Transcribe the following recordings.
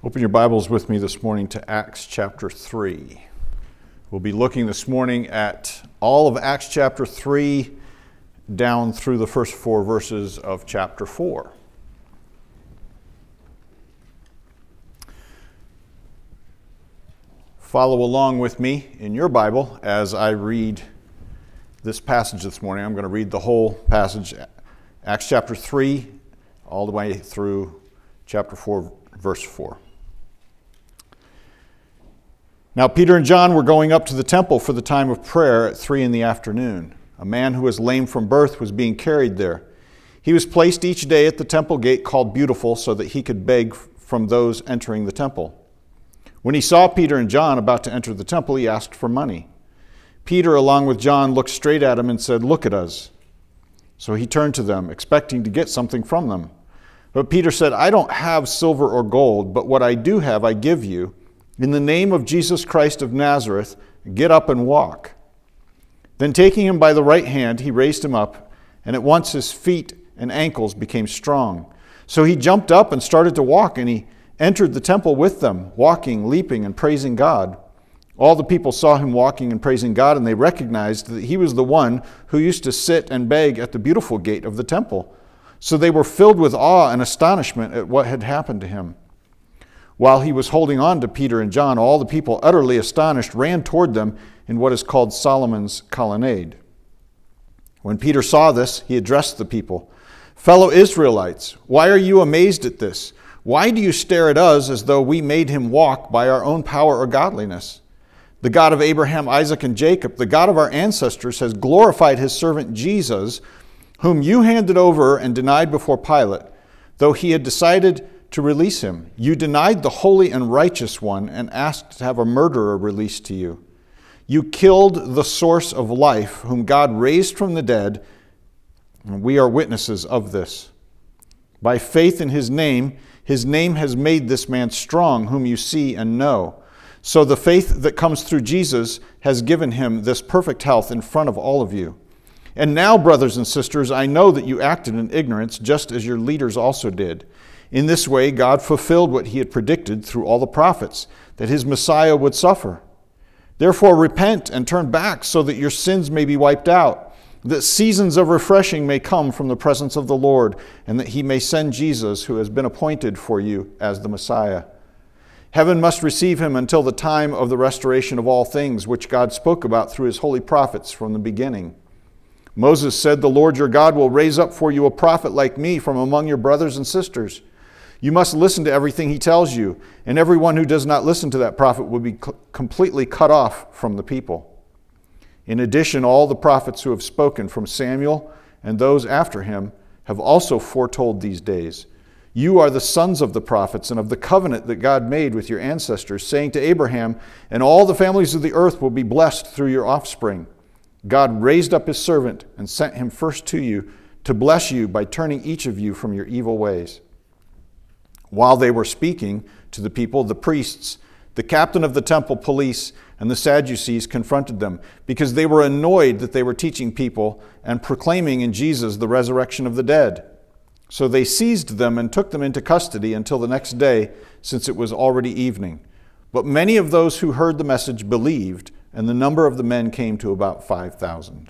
Open your Bibles with me this morning to Acts chapter 3. We'll be looking this morning at all of Acts chapter 3 down through the first 4 verses of chapter 4. Follow along with me in your Bible as I read this passage this morning. I'm going to read the whole passage, Acts chapter 3, all the way through chapter 4, verse 4. Now Peter and John were going up to the temple for the time of prayer at 3 p.m. A man who was lame from birth was being carried there. He was placed each day at the temple gate called Beautiful so that he could beg from those entering the temple. When he saw Peter and John about to enter the temple, he asked for money. Peter, along with John, looked straight at him and said, "Look at us." So he turned to them, expecting to get something from them. But Peter said, "I don't have silver or gold, but what I do have I give you. In the name of Jesus Christ of Nazareth, get up and walk." Then taking him by the right hand, he raised him up, and at once his feet and ankles became strong. So he jumped up and started to walk, and he entered the temple with them, walking, leaping, and praising God. All the people saw him walking and praising God, and they recognized that he was the one who used to sit and beg at the Beautiful gate of the temple. So they were filled with awe and astonishment at what had happened to him. While he was holding on to Peter and John, all the people, utterly astonished, ran toward them in what is called Solomon's Colonnade. When Peter saw this, he addressed the people. "Fellow Israelites, why are you amazed at this? Why do you stare at us as though we made him walk by our own power or godliness? The God of Abraham, Isaac, and Jacob, the God of our ancestors, has glorified his servant Jesus, whom you handed over and denied before Pilate, though he had decided to release him. You denied the holy and righteous one and asked to have a murderer released to you. You killed the source of life, whom God raised from the dead, and we are witnesses of this. By faith in his name has made this man strong, whom you see and know. So the faith that comes through Jesus has given him this perfect health in front of all of you. And now, brothers and sisters, I know that you acted in ignorance, just as your leaders also did. In this way, God fulfilled what he had predicted through all the prophets, that his Messiah would suffer. Therefore, repent and turn back so that your sins may be wiped out, that seasons of refreshing may come from the presence of the Lord, and that he may send Jesus, who has been appointed for you as the Messiah. Heaven must receive him until the time of the restoration of all things, which God spoke about through his holy prophets from the beginning. Moses said, "The Lord your God will raise up for you a prophet like me from among your brothers and sisters. You must listen to everything he tells you, and everyone who does not listen to that prophet will be completely cut off from the people." In addition, all the prophets who have spoken from Samuel and those after him have also foretold these days. You are the sons of the prophets and of the covenant that God made with your ancestors, saying to Abraham, "And all the families of the earth will be blessed through your offspring." God raised up his servant and sent him first to you to bless you by turning each of you from your evil ways. While they were speaking to the people, the priests, the captain of the temple police, and the Sadducees confronted them because they were annoyed that they were teaching people and proclaiming in Jesus the resurrection of the dead. So they seized them and took them into custody until the next day, since it was already evening. But many of those who heard the message believed, and the number of the men came to about 5,000.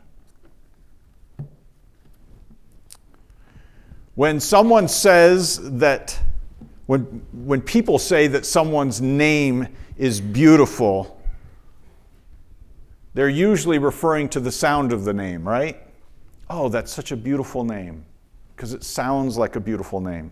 When someone says that, when people say that someone's name is beautiful, they're usually referring to the sound of the name, right? "Oh, that's such a beautiful name," because it sounds like a beautiful name.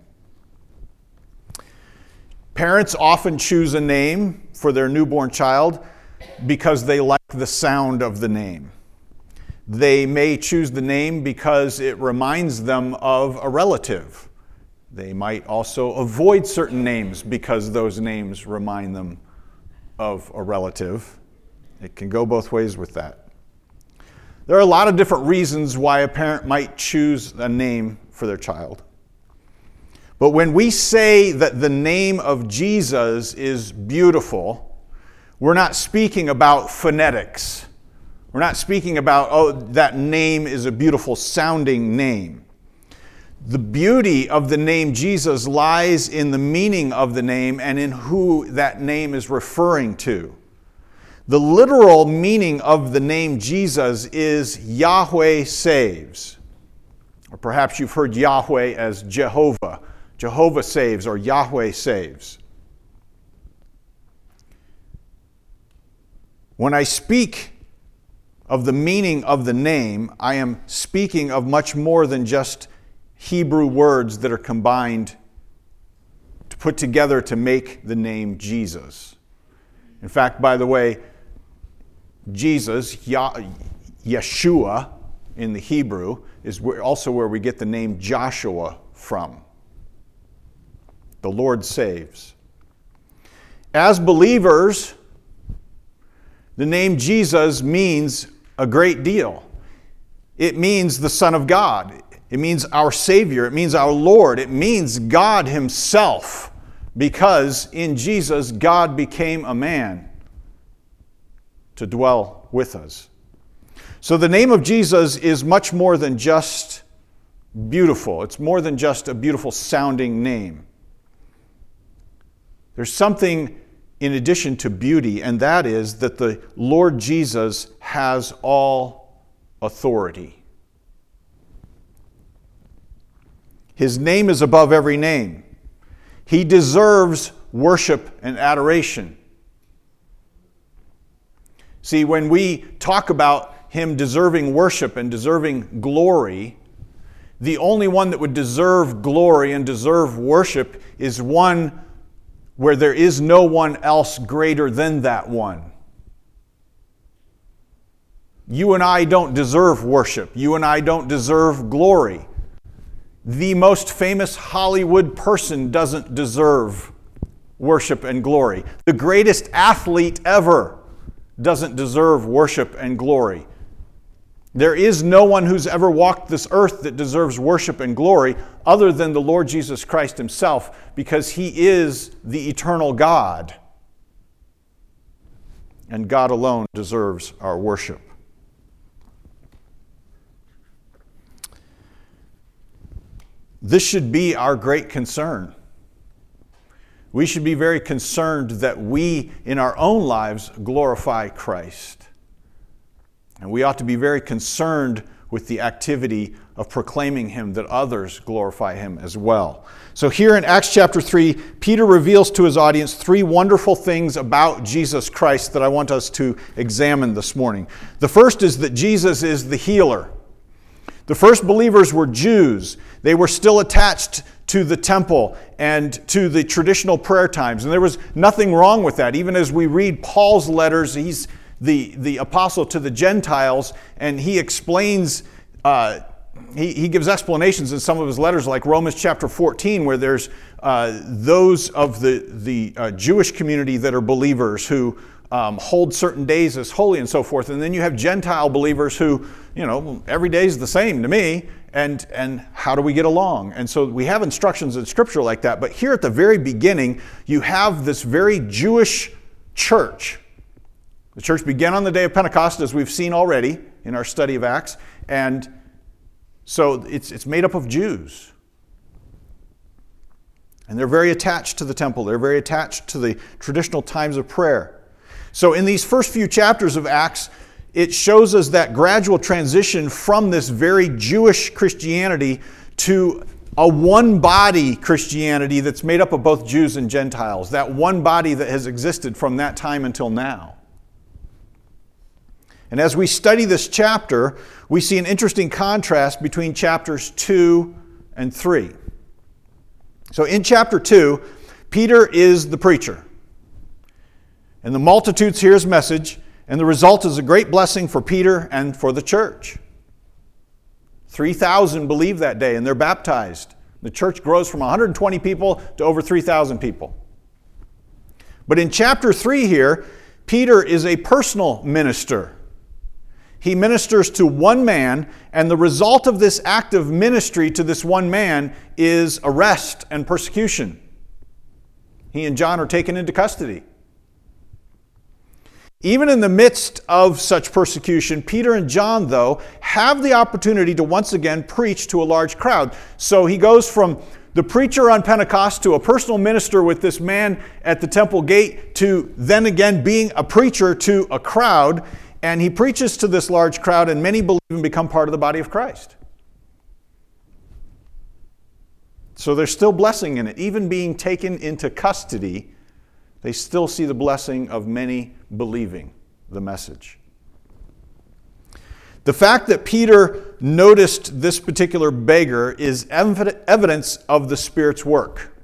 Parents often choose a name for their newborn child because they like the sound of the name. They may choose the name because it reminds them of a relative. They might also avoid certain names because those names remind them of a relative. It can go both ways with that. There are a lot of different reasons why a parent might choose a name for their child. But when we say that the name of Jesus is beautiful, we're not speaking about phonetics. We're not speaking about, oh, that name is a beautiful sounding name. The beauty of the name Jesus lies in the meaning of the name and in who that name is referring to. The literal meaning of the name Jesus is Yahweh saves. Or perhaps you've heard Yahweh as Jehovah. Jehovah saves or Yahweh saves. When I speak of the meaning of the name, I am speaking of much more than just Hebrew words that are combined to put together to make the name Jesus. In fact, by the way, Jesus, Yeshua in the Hebrew, is also where we get the name Joshua from. The Lord saves. As believers, the name Jesus means a great deal. It means the Son of God. It means our Savior. It means our Lord. It means God Himself, because in Jesus, God became a man to dwell with us. So the name of Jesus is much more than just beautiful. It's more than just a beautiful sounding name. There's something in addition to beauty, and that is that the Lord Jesus has all authority. His name is above every name. He deserves worship and adoration. See, when we talk about Him deserving worship and deserving glory, the only one that would deserve glory and deserve worship is one where there is no one else greater than that one. You and I don't deserve worship. You and I don't deserve glory. The most famous Hollywood person doesn't deserve worship and glory. The greatest athlete ever doesn't deserve worship and glory. There is no one who's ever walked this earth that deserves worship and glory other than the Lord Jesus Christ Himself, because He is the eternal God. And God alone deserves our worship. This should be our great concern. We should be very concerned that we, in our own lives, glorify Christ. And we ought to be very concerned with the activity of proclaiming Him, that others glorify Him as well. So here in Acts chapter 3, Peter reveals to his audience three wonderful things about Jesus Christ that I want us to examine this morning. The first is that Jesus is the healer. The first believers were Jews. They were still attached to the temple and to the traditional prayer times. And there was nothing wrong with that. Even as we read Paul's letters, he's the apostle to the Gentiles, and he explains, he gives explanations in some of his letters, like Romans chapter 14, where there's those of the Jewish community that are believers who hold certain days as holy and so forth. And then you have Gentile believers who, every day is the same to me, and how do we get along? And so we have instructions in Scripture like that. But here at the very beginning, you have this very Jewish church. The church began on the day of Pentecost, as we've seen already in our study of Acts. And so it's made up of Jews. And they're very attached to the temple. They're very attached to the traditional times of prayer. So in these first few chapters of Acts, it shows us that gradual transition from this very Jewish Christianity to a one-body Christianity that's made up of both Jews and Gentiles. That one body that has existed from that time until now. And as we study this chapter, we see an interesting contrast between chapters 2 and 3. So in chapter 2, Peter is the preacher. And the multitudes hear his message, and the result is a great blessing for Peter and for the church. 3,000 believe that day, and they're baptized. The church grows from 120 people to over 3,000 people. But in chapter 3 here, Peter is a personal minister. He ministers to one man, and the result of this act of ministry to this one man is arrest and persecution. He and John are taken into custody. Even in the midst of such persecution, Peter and John, though, have the opportunity to once again preach to a large crowd. So he goes from the preacher on Pentecost to a personal minister with this man at the temple gate to then again being a preacher to a crowd. And he preaches to this large crowd, and many believe and become part of the body of Christ. So there's still blessing in it. Even being taken into custody, they still see the blessing of many believing the message. The fact that Peter noticed this particular beggar is evidence of the Spirit's work.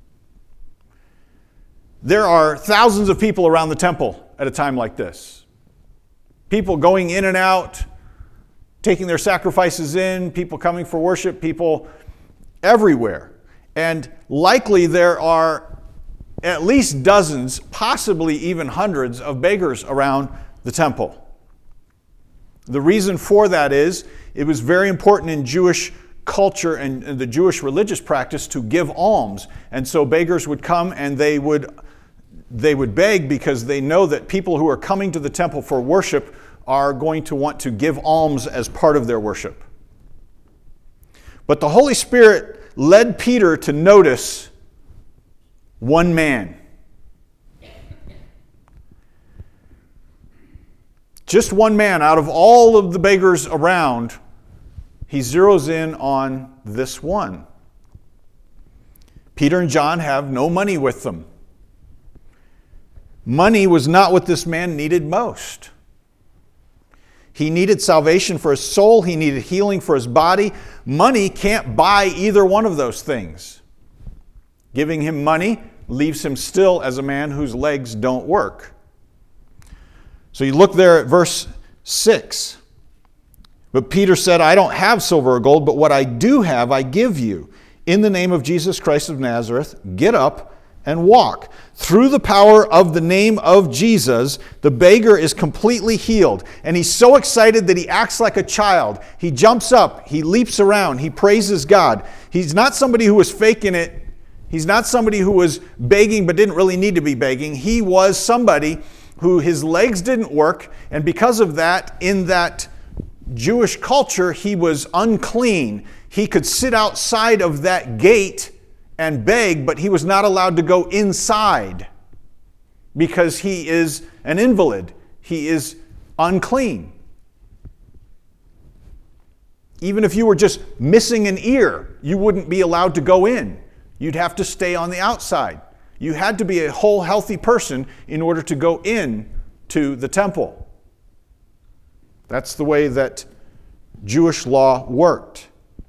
There are thousands of people around the temple at a time like this. People going in and out, taking their sacrifices in, people coming for worship, people everywhere. And likely there are at least dozens, possibly even hundreds of beggars around the temple. The reason for that is it was very important in Jewish culture and the Jewish religious practice to give alms. And so beggars would come and they would beg because they know that people who are coming to the temple for worship are going to want to give alms as part of their worship. But the Holy Spirit led Peter to notice one man. Just one man out of all of the beggars around, he zeroes in on this one. Peter and John have no money with them. Money was not what this man needed most. He needed salvation for his soul. He needed healing for his body. Money can't buy either one of those things. Giving him money leaves him still as a man whose legs don't work. So you look there at verse 6. But Peter said, I don't have silver or gold, but what I do have I give you. In the name of Jesus Christ of Nazareth, get up and walk. Through the power of the name of Jesus, the beggar is completely healed. And he's so excited that he acts like a child. He jumps up, he leaps around, he praises God. He's not somebody who was faking it. He's not somebody who was begging but didn't really need to be begging. He was somebody who his legs didn't work, and because of that, in that Jewish culture, he was unclean. He could sit outside of that gate and beg, but he was not allowed to go inside because he is an invalid. He is unclean. Even if you were just missing an ear, you wouldn't be allowed to go in. You'd have to stay on the outside. You had to be a whole healthy person in order to go in to the temple. That's the way that Jewish law worked.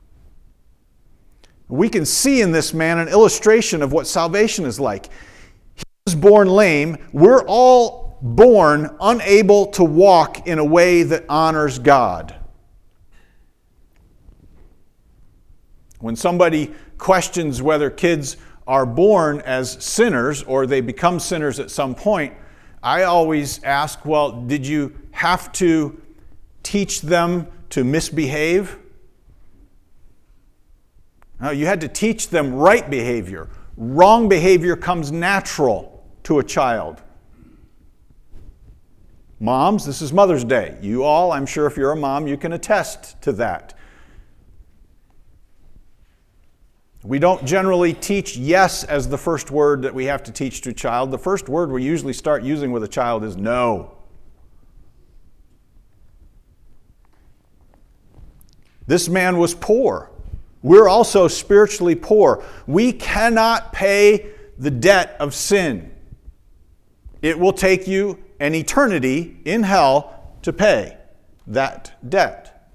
We can see in this man an illustration of what salvation is like. He was born lame. We're all born unable to walk in a way that honors God. When somebody questions whether kids are born as sinners or they become sinners at some point, I always ask, well, did you have to teach them to misbehave? No, you had to teach them right behavior. Wrong behavior comes natural to a child. Moms, this is Mother's Day. You all, I'm sure if you're a mom, you can attest to that. We don't generally teach yes as the first word that we have to teach to a child. The first word we usually start using with a child is no. This man was poor. We're also spiritually poor. We cannot pay the debt of sin. It will take you an eternity in hell to pay that debt.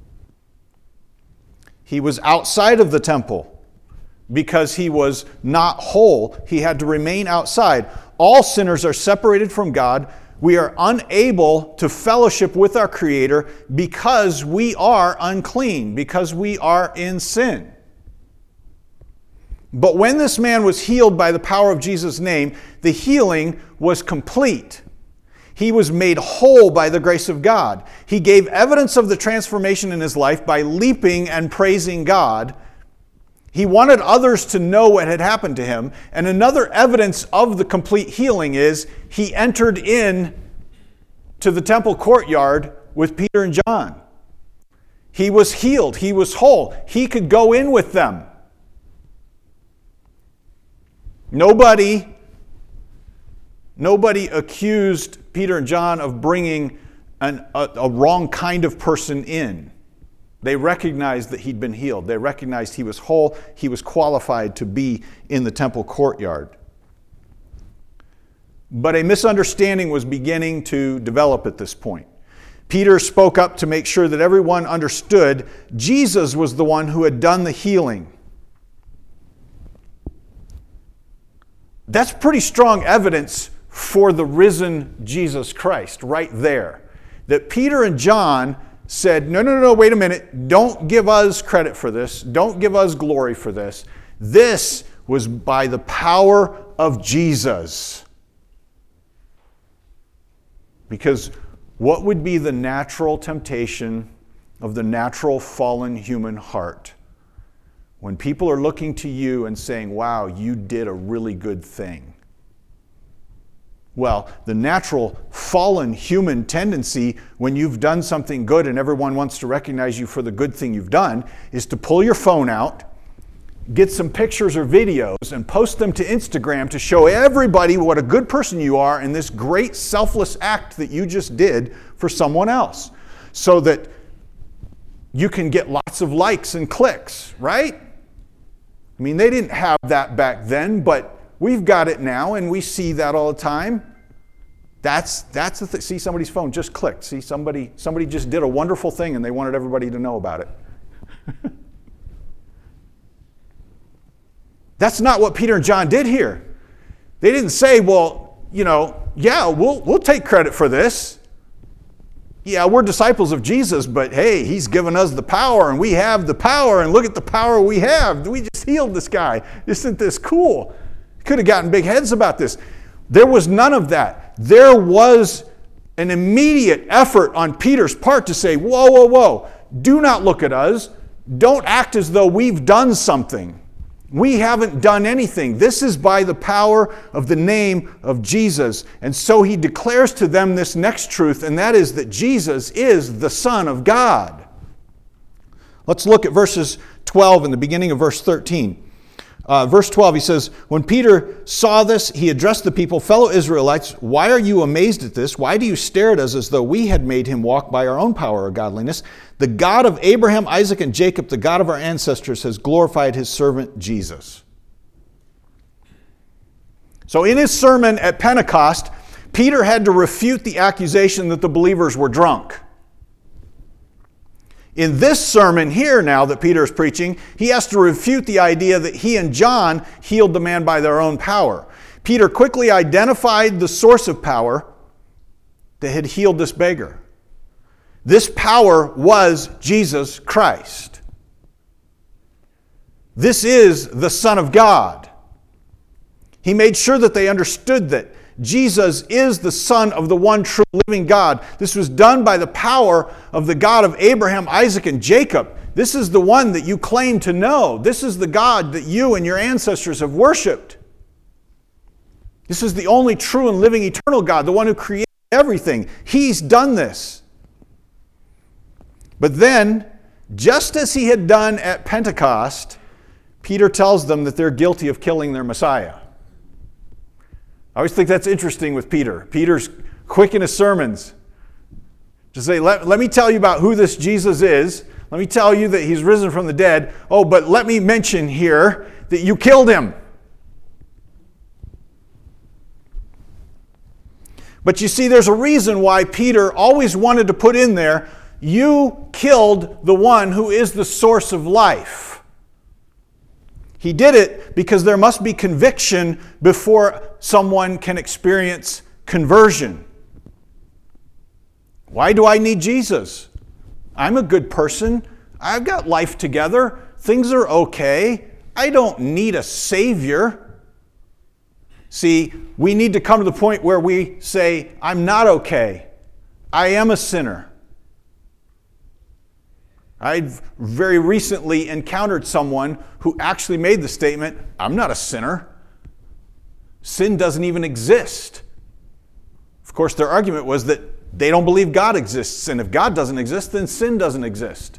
He was outside of the temple because he was not whole. He had to remain outside. All sinners are separated from God. We are unable to fellowship with our Creator because we are unclean, because we are in sin. But when this man was healed by the power of Jesus' name, the healing was complete. He was made whole by the grace of God. He gave evidence of the transformation in his life by leaping and praising God. He wanted others to know what had happened to him. And another evidence of the complete healing is he entered in to the temple courtyard with Peter and John. He was healed. He was whole. He could go in with them. Nobody accused Peter and John of bringing a wrong kind of person in. They recognized that he'd been healed. They recognized he was whole. He was qualified to be in the temple courtyard. But a misunderstanding was beginning to develop at this point. Peter spoke up to make sure that everyone understood Jesus was the one who had done the healing. That's pretty strong evidence for the risen Jesus Christ right there. That Peter and John said, no, wait a minute. Don't give us credit for this. Don't give us glory for this. This was by the power of Jesus. Because what would be the natural temptation of the natural fallen human heart when people are looking to you and saying, wow, you did a really good thing? Well, the natural fallen human tendency when you've done something good and everyone wants to recognize you for the good thing you've done is to pull your phone out, get some pictures or videos, and post them to Instagram to show everybody what a good person you are in this great selfless act that you just did for someone else, so that you can get lots of likes and clicks, right? I mean, they didn't have that back then, but we've got it now, and we see that all the time. That's the thing. See, somebody's phone just clicked. See, somebody just did a wonderful thing, and they wanted everybody to know about it. That's not what Peter and John did here. They didn't say, well, yeah, we'll take credit for this. Yeah, we're disciples of Jesus, but hey, he's given us the power, and we have the power, and look at the power we have. We just healed this guy. Isn't this cool? Could have gotten big heads about this. There was none of that. There was an immediate effort on Peter's part to say, whoa, do not look at us. Don't act as though we've done something. We haven't done anything. This is by the power of the name of Jesus. And so he declares to them this next truth, and that is that Jesus is the Son of God. Let's look at verses 12 and the beginning of verse 13. Verse 12, he says, when Peter saw this, he addressed the people, fellow Israelites, why are you amazed at this? Why do you stare at us as though we had made him walk by our own power or godliness? The God of Abraham, Isaac, and Jacob, the God of our ancestors, has glorified his servant Jesus. So in his sermon at Pentecost, Peter had to refute the accusation that the believers were drunk. In this sermon here now that Peter is preaching, he has to refute the idea that he and John healed the man by their own power. Peter quickly identified the source of power that had healed this beggar. This power was Jesus Christ. This is the Son of God. He made sure that they understood that Jesus is the Son of the one true living God. This was done by the power of the God of Abraham, Isaac, and Jacob. This is the one that you claim to know. This is the God that you and your ancestors have worshipped. This is the only true and living eternal God, the one who created everything. He's done this. But then, just as he had done at Pentecost, Peter tells them that they're guilty of killing their Messiah. I always think that's interesting with Peter. Peter's quick in his sermons to say, let me tell you about who this Jesus is. Let me tell you that he's risen from the dead. Oh, but let me mention here that you killed him. But you see, there's a reason why Peter always wanted to put in there, you killed the one who is the source of life. He did it because there must be conviction before someone can experience conversion. Why do I need Jesus? I'm a good person. I've got life together. Things are okay. I don't need a Savior. See, we need to come to the point where we say, I'm not okay. I am a sinner. I've very recently encountered someone who actually made the statement, I'm not a sinner. Sin doesn't even exist. Of course, their argument was that they don't believe God exists. And if God doesn't exist, then sin doesn't exist.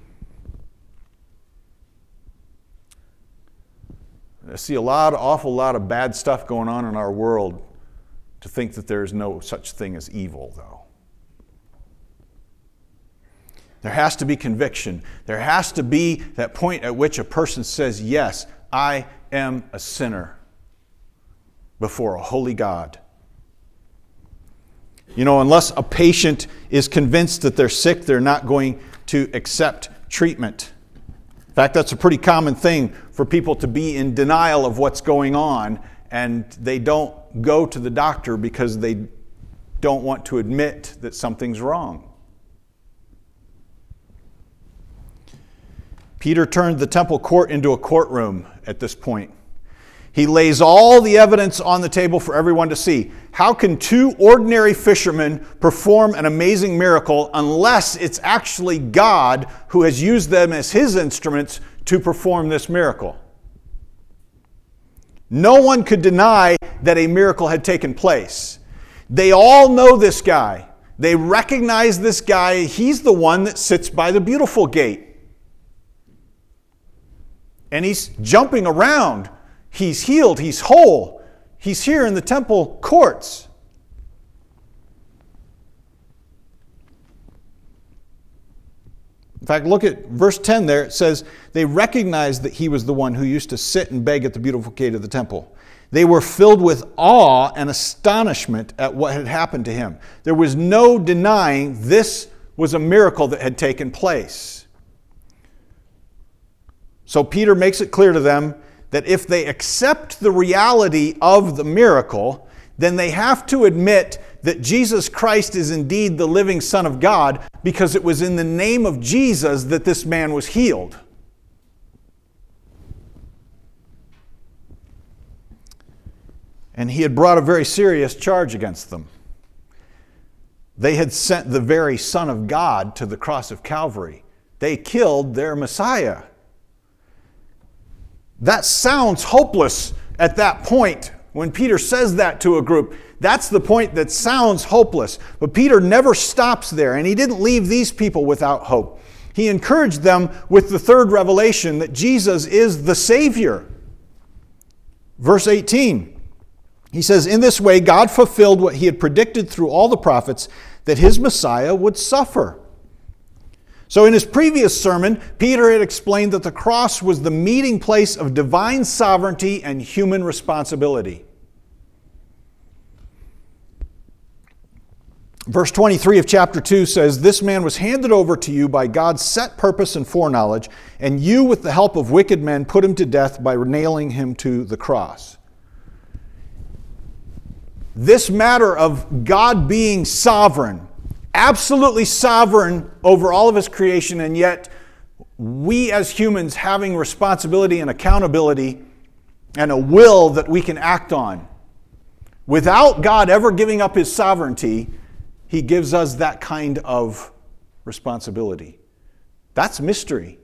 I see awful lot of bad stuff going on in our world to think that there is no such thing as evil, though. There has to be conviction. There has to be that point at which a person says, yes, I am a sinner before a holy God. You know, unless a patient is convinced that they're sick, they're not going to accept treatment. In fact, that's a pretty common thing for people to be in denial of what's going on, and they don't go to the doctor because they don't want to admit that something's wrong. Peter turned the temple court into a courtroom at this point. He lays all the evidence on the table for everyone to see. How can two ordinary fishermen perform an amazing miracle unless it's actually God who has used them as his instruments to perform this miracle? No one could deny that a miracle had taken place. They all know this guy. They recognize this guy. He's the one that sits by the beautiful gate. And he's jumping around. He's healed. He's whole. He's here in the temple courts. In fact, look at verse 10 there. It says, they recognized that he was the one who used to sit and beg at the beautiful gate of the temple. They were filled with awe and astonishment at what had happened to him. There was no denying this was a miracle that had taken place. So Peter makes it clear to them that if they accept the reality of the miracle, then they have to admit that Jesus Christ is indeed the living Son of God, because it was in the name of Jesus that this man was healed. And he had brought a very serious charge against them. They had sent the very Son of God to the cross of Calvary. They killed their Messiah. That sounds hopeless at that point. When Peter says that to a group, that's the point that sounds hopeless. But Peter never stops there, and he didn't leave these people without hope. He encouraged them with the third revelation that Jesus is the Savior. Verse 18, he says, in this way God fulfilled what he had predicted through all the prophets, that his Messiah would suffer. So in his previous sermon, Peter had explained that the cross was the meeting place of divine sovereignty and human responsibility. Verse 23 of chapter 2 says, this man was handed over to you by God's set purpose and foreknowledge, and you, with the help of wicked men, put him to death by nailing him to the cross. This matter of God being sovereign, absolutely sovereign over all of his creation, and yet we as humans having responsibility and accountability and a will that we can act on. Without God ever giving up his sovereignty, he gives us that kind of responsibility. That's mystery.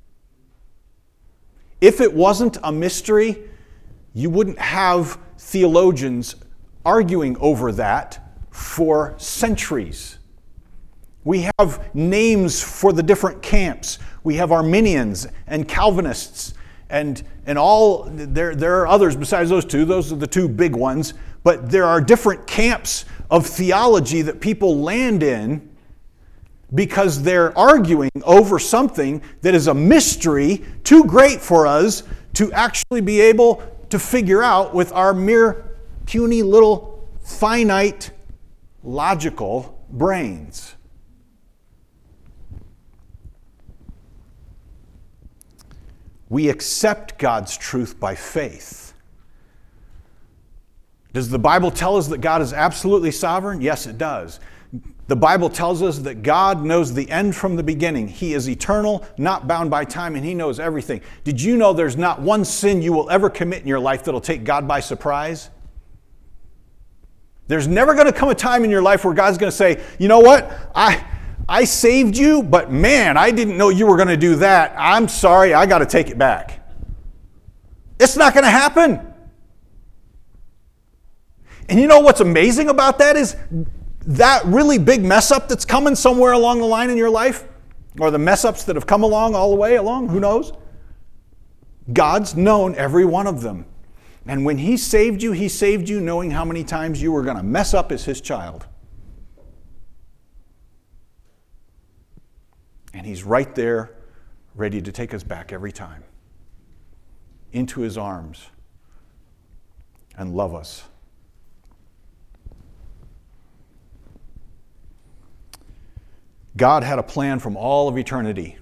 If it wasn't a mystery, you wouldn't have theologians arguing over that for centuries. We have names for the different camps. We have Arminians and Calvinists and all. There are others besides those two. Those are the two big ones. But there are different camps of theology that people land in because they're arguing over something that is a mystery too great for us to actually be able to figure out with our mere puny little finite logical brains. We accept God's truth by faith. Does the Bible tell us that God is absolutely sovereign? Yes, it does. The Bible tells us that God knows the end from the beginning. He is eternal, not bound by time, and he knows everything. Did you know there's not one sin you will ever commit in your life that'll take God by surprise? There's never going to come a time in your life where God's going to say, you know what? I saved you, but man, I didn't know you were going to do that. I'm sorry, I got to take it back. It's not going to happen. And you know what's amazing about that is that really big mess up that's coming somewhere along the line in your life, or the mess ups that have come along all the way along, who knows? God's known every one of them. And when He saved you knowing how many times you were going to mess up as His child. And He's right there, ready to take us back every time into His arms and love us. God had a plan from all of eternity.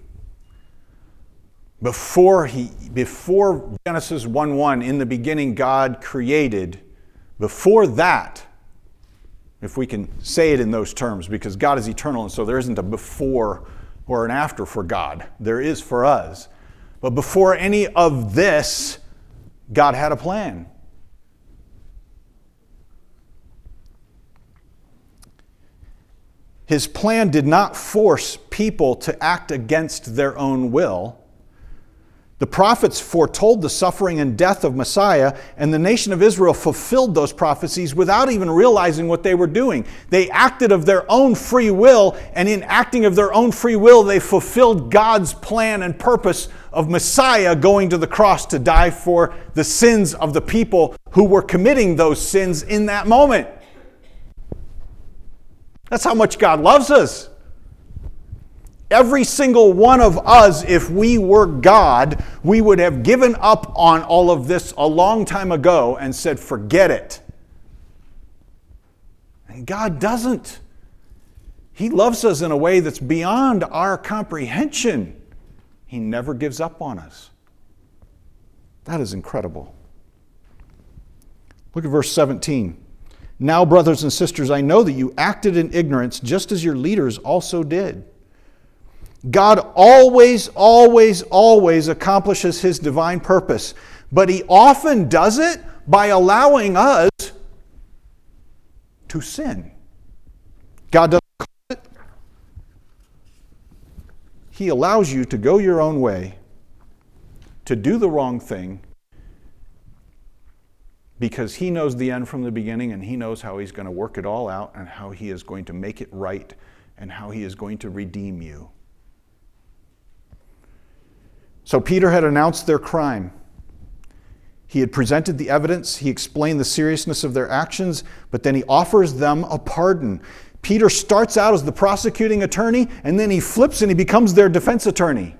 Before Genesis 1:1, in the beginning God created, before that, if we can say it in those terms, because God is eternal, and so there isn't a before or an after for God. There is for us. But before any of this, God had a plan. His plan did not force people to act against their own will. The prophets foretold the suffering and death of Messiah, and the nation of Israel fulfilled those prophecies without even realizing what they were doing. They acted of their own free will, and in acting of their own free will, they fulfilled God's plan and purpose of Messiah going to the cross to die for the sins of the people who were committing those sins in that moment. That's how much God loves us. Every single one of us, if we were God, we would have given up on all of this a long time ago and said, forget it. And God doesn't. He loves us in a way that's beyond our comprehension. He never gives up on us. That is incredible. Look at verse 17. Now, brothers and sisters, I know that you acted in ignorance just as your leaders also did. God always accomplishes His divine purpose, but He often does it by allowing us to sin. God doesn't call it. He allows you to go your own way, to do the wrong thing, because He knows the end from the beginning, and He knows how He's going to work it all out, and how He is going to make it right, and how He is going to redeem you. So Peter had announced their crime. He had presented the evidence. He explained the seriousness of their actions, but then he offers them a pardon. Peter starts out as the prosecuting attorney, and then he flips and he becomes their defense attorney.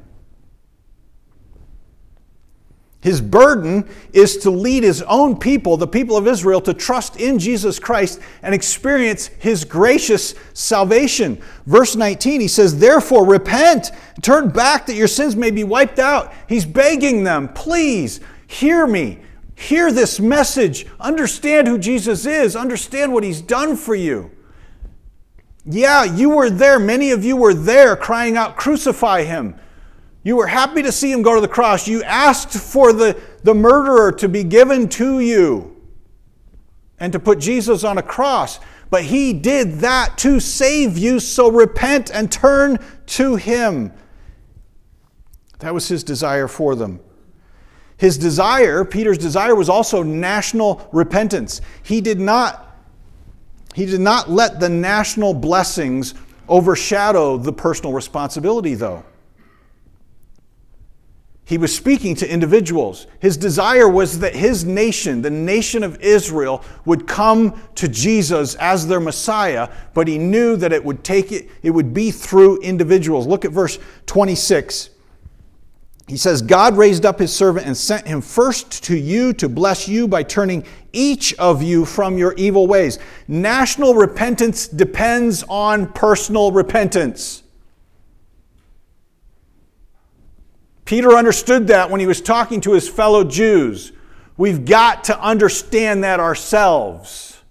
His burden is to lead his own people, the people of Israel, to trust in Jesus Christ and experience His gracious salvation. Verse 19, he says, therefore repent, turn back that your sins may be wiped out. He's begging them, please, hear me. Hear this message. Understand who Jesus is. Understand what He's done for you. Yeah, you were there. Many of you were there crying out, crucify Him. You were happy to see Him go to the cross. You asked for the murderer to be given to you and to put Jesus on a cross. But He did that to save you, so repent and turn to Him. That was His desire for them. His desire, Peter's desire, was also national repentance. He did not let the national blessings overshadow the personal responsibility, though. He was speaking to individuals. His desire was that his nation, the nation of Israel, would come to Jesus as their Messiah, but he knew that it would be through individuals. Look at verse 26. He says, God raised up His servant and sent him first to you to bless you by turning each of you from your evil ways. National repentance depends on personal repentance. Peter understood that when he was talking to his fellow Jews. We've got to understand that ourselves.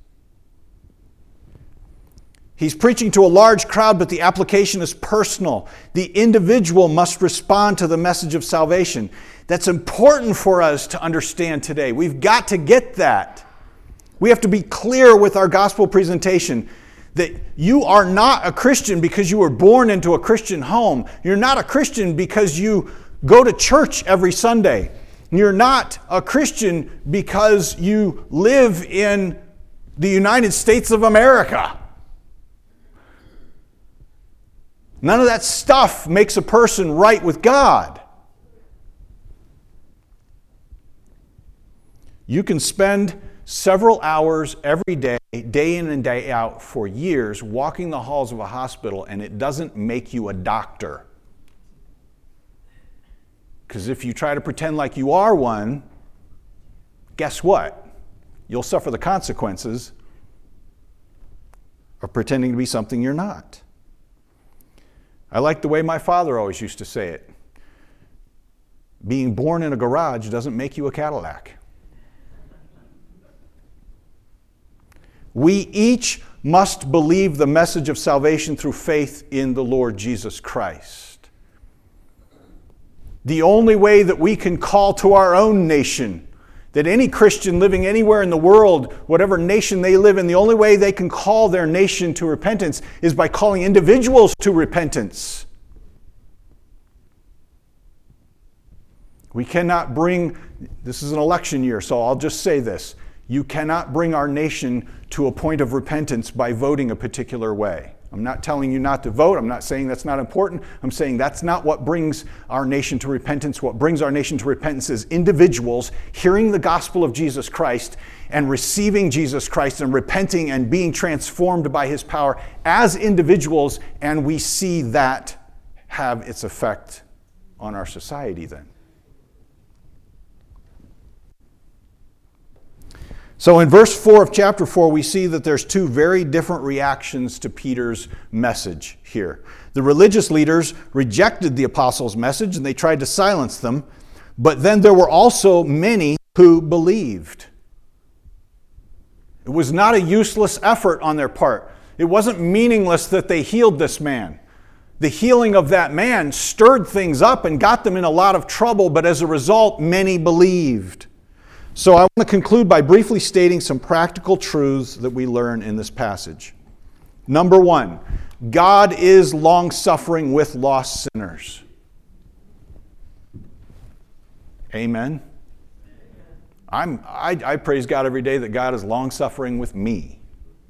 He's preaching to a large crowd, but the application is personal. The individual must respond to the message of salvation. That's important for us to understand today. We've got to get that. We have to be clear with our gospel presentation that you are not a Christian because you were born into a Christian home. You're not a Christian because you go to church every Sunday. You're not a Christian because you live in the United States of America. None of that stuff makes a person right with God. You can spend several hours every day, day in and day out, for years, walking the halls of a hospital, and it doesn't make you a doctor. Because if you try to pretend like you are one, guess what? You'll suffer the consequences of pretending to be something you're not. I like the way my father always used to say it. Being born in a garage doesn't make you a Cadillac. We each must believe the message of salvation through faith in the Lord Jesus Christ. The only way that we can call to our own nation, that any Christian living anywhere in the world, whatever nation they live in, the only way they can call their nation to repentance is by calling individuals to repentance. We cannot bring, this is an election year, so I'll just say this. You cannot bring our nation to a point of repentance by voting a particular way. I'm not telling you not to vote. I'm not saying that's not important. I'm saying that's not what brings our nation to repentance. What brings our nation to repentance is individuals hearing the gospel of Jesus Christ and receiving Jesus Christ and repenting and being transformed by his power as individuals, and we see that have its effect on our society then. So in verse 4 of chapter 4, we see that there's two very different reactions to Peter's message here. The religious leaders rejected the apostles' message and they tried to silence them, but then there were also many who believed. It was not a useless effort on their part. It wasn't meaningless that they healed this man. The healing of that man stirred things up and got them in a lot of trouble, but as a result, many believed. So I want to conclude by briefly stating some practical truths that we learn in this passage. Number one, God is long-suffering with lost sinners. Amen. I praise God every day that God is long-suffering with me.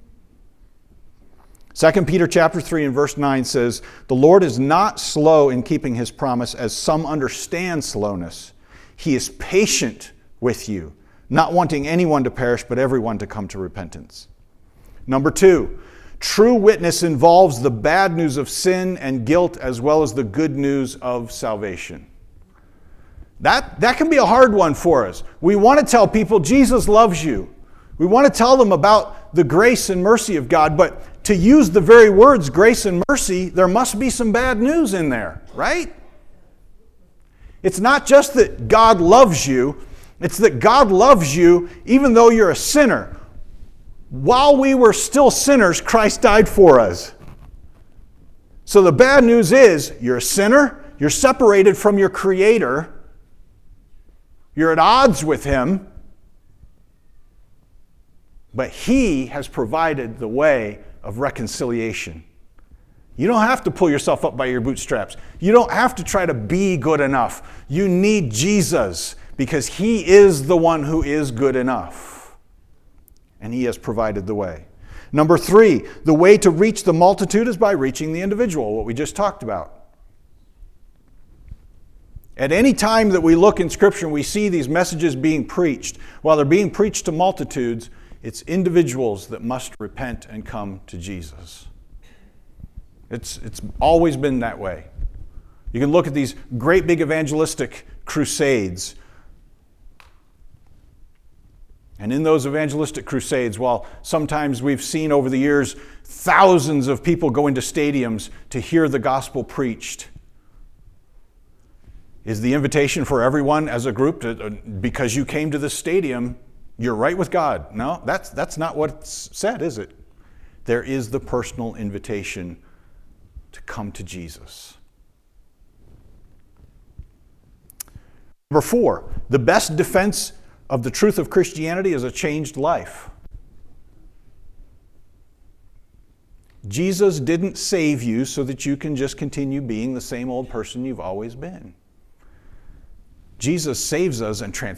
2 Peter chapter 3 and verse 9 says, "The Lord is not slow in keeping his promise, as some understand slowness. He is patient with you, not wanting anyone to perish, but everyone to come to repentance." Number two, true witness involves the bad news of sin and guilt as well as the good news of salvation. That can be a hard one for us. We want to tell people Jesus loves you. We want to tell them about the grace and mercy of God, but to use the very words grace and mercy, there must be some bad news in there, right? It's not just that God loves you, it's that God loves you even though you're a sinner. While we were still sinners, Christ died for us. So the bad news is you're a sinner, you're separated from your Creator, you're at odds with Him, but He has provided the way of reconciliation. You don't have to pull yourself up by your bootstraps. You don't have to try to be good enough. You need Jesus because He is the one who is good enough. And He has provided the way. Number three, the way to reach the multitude is by reaching the individual, what we just talked about. At any time that we look in Scripture and we see these messages being preached, while they're being preached to multitudes, it's individuals that must repent and come to Jesus. It's always been that way. You can look at these great big evangelistic crusades. And in those evangelistic crusades, while sometimes we've seen over the years thousands of people go into stadiums to hear the gospel preached, is the invitation for everyone as a group because you came to the stadium, you're right with God? No, that's not what's said, is it? There is the personal invitation to come to Jesus. Number four, the best defense of the truth of Christianity is a changed life. Jesus didn't save you so that you can just continue being the same old person you've always been. Jesus saves us and transforms